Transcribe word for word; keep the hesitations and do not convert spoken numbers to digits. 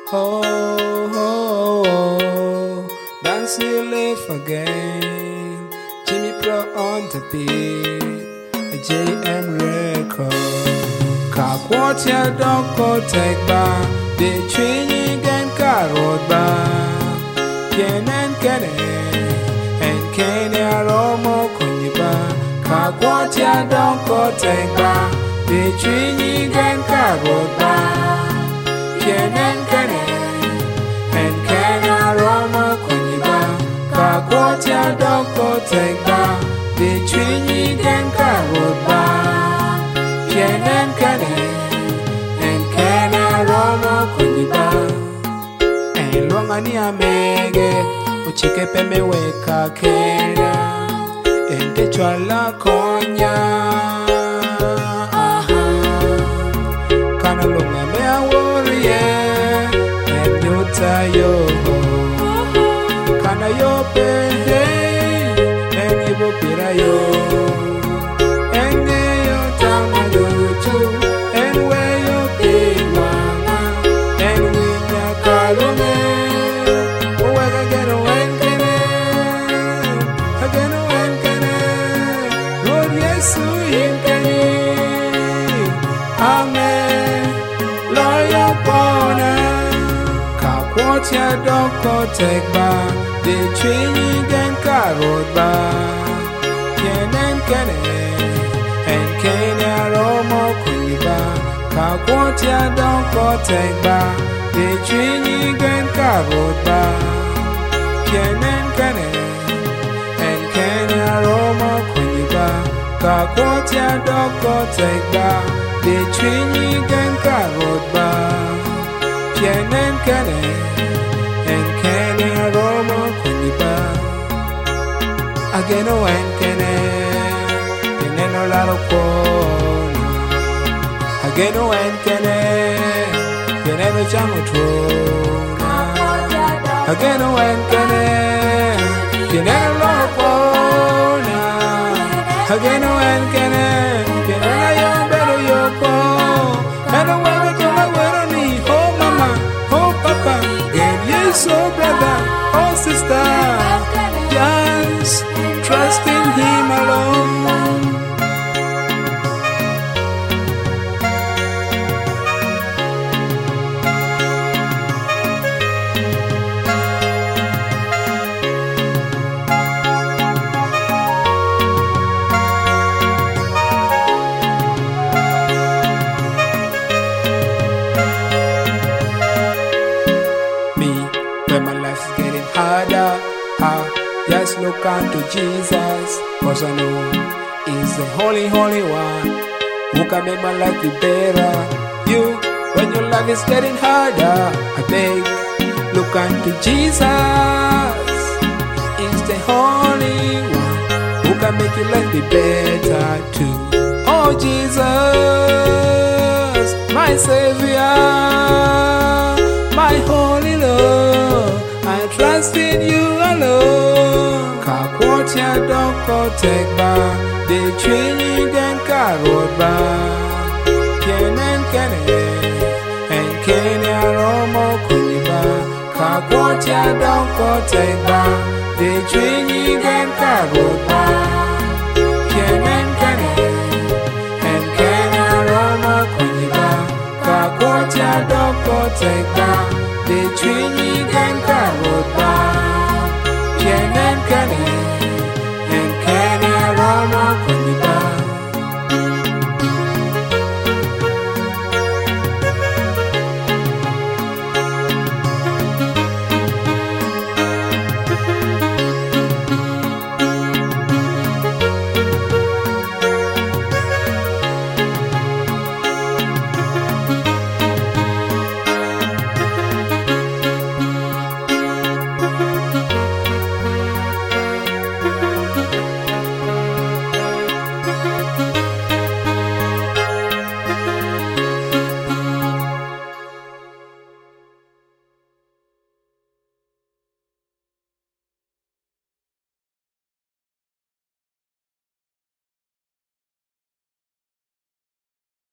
Oh, oh, oh, dance you live again. Jimmy Pro on the beat, J M record. Kakwatia doko take ba, de chini gen karot ba. Ken and kene, and kenya romo kunyiba. Kakwatia doko take ba, de chini gen karot ba. Ken and kene, and kenya romo kunyiba. Kakwatia doko take ba, de chini gen karot ba. Ken and kene, and kenya romo kunyiba. And long ani amege, uchike peme weka kenya, and te chwala konya. Kana longa me a warrior, and yuta yo. Kana yo pe, and ibo pira yo. And yo tama yo too, and where yo pe mama, and we nya kalume. Oh, again, when can I? Again, when can I? Lord, yes, we can. Amen. Lawyer Bona, Kakwatia doko take ba, de chini gen karot ba. Ken and kene, and kenya romo kunyiba. Kakwatia doko take ba, de chini gen karot ba. Ken and kene, and kenya romo kunyiba. Kakwatia doko take ba, de chini gen karot ba. Ken and kene, and kenya romo kunyiba. Again, oh, and kene, kene no laro kona. Again, oh, and kene, kene no chamutrona. Again, oh, and kene, kene no laro kona. Again, oh, and kene, kene no yombero yoko. And oh, when we come out, we're on me, oh, mama, oh, papa, and yes, oh, brother, oh, sister, just trust in him alone. Me, when my life is getting harder, I just look unto Jesus, cause I know He's the holy, holy one who can make my life be better. You, when your life is getting harder, I beg, look unto Jesus. He's the holy one who can make your life be better too. Oh Jesus, my Savior, my holy Lord, I trust in you alone. Kakwatia doko take ba, de chini gen karot ba. Ken and kene, and kenya romo kunyiba. Kakwatia doko take ba, de chini gen karot ba. Ken and kene, and kenya romo kunyiba. Kakwatia doko take ba, de chini gen karot ba.